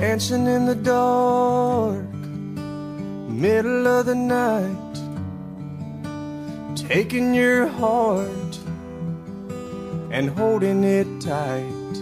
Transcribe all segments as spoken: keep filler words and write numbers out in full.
dancing in the dark, middle of the night, taking your heart and holding it tight.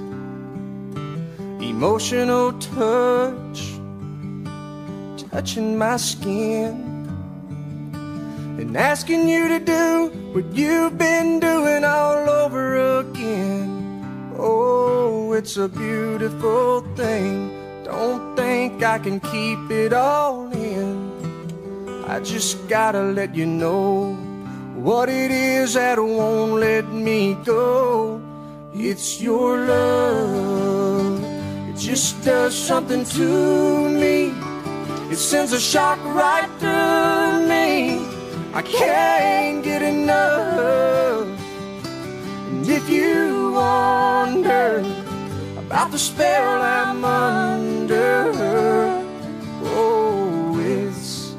Emotional touch, touching my skin, and asking you to do what you've been doing all over again. Oh, it's a beautiful thing. Don't think I can keep it all in. I just gotta let you know what it is that won't let me go. It's your love. It just does something to me. It sends a shock right through me. I can't get enough. And if you wonder about the spell I'm under, oh, it's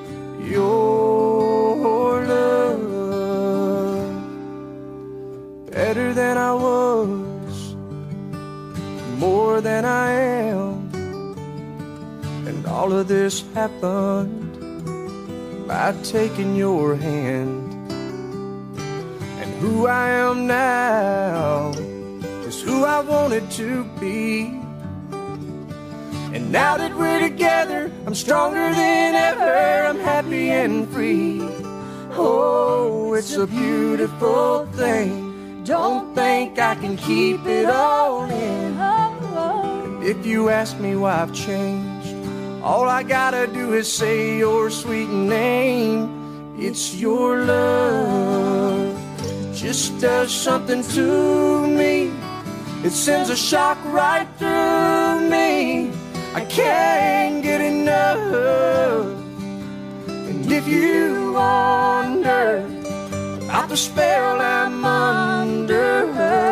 your love. Better than I was, more than I am, and all of this happened by taking your hand. And who I am now is who I wanted to be. And now that we're together, I'm stronger than ever. I'm happy and free. Oh, it's a beautiful thing. Don't think I can keep it all in. And if you ask me why I've changed, all I gotta do is say your sweet name. It's your love. It just does something to me. It sends a shock right through me. I can't get enough. And if you wonder about the spell I'm under,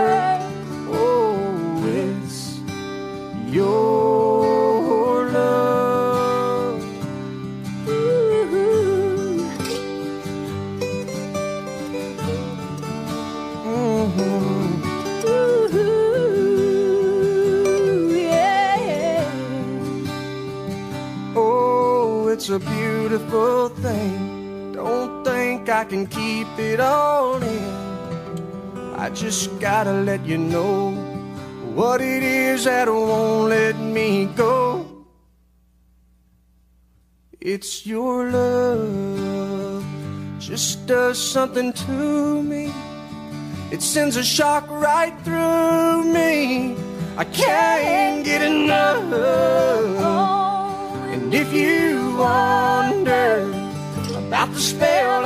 oh, it's your love. Ooh. Mm-hmm. It's a beautiful thing. Don't think I can keep it all in. I just gotta let you know what it is that won't let me go. It's your love. Just does something to me. It sends a shock right through me. I can't get enough. And if you wonder about the spell